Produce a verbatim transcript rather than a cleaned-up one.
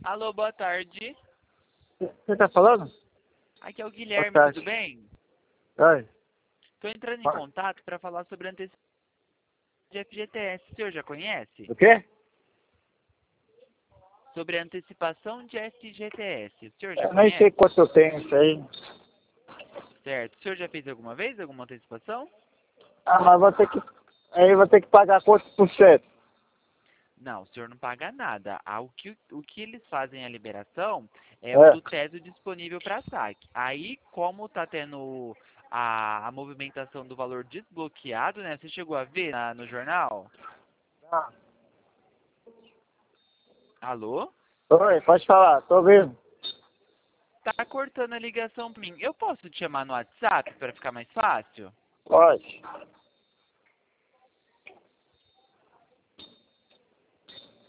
Alô, boa tarde. Você tá falando? Aqui é o Guilherme, Boa tarde. tudo bem? Oi. Estou entrando em Oi. contato para falar sobre a antecipação de F G T S. O senhor já conhece? O quê? Sobre a antecipação de F G T S. O senhor já Eu nem sei conhece? quanto eu tenho isso aí. Certo. O senhor já fez alguma vez alguma antecipação? Ah, mas vou ter que. Aí vou ter que pagar quantos por cento? Não, o senhor não paga nada. Ah, O que, o que eles fazem a liberação é o É. do teto disponível para saque. Aí, como tá tendo a, a movimentação do valor desbloqueado, né? Você chegou a ver na- no jornal? Ah. Alô? Oi, pode falar, tô ouvindo. Tá cortando a ligação pra mim. Eu posso te chamar no WhatsApp para ficar mais fácil? Pode.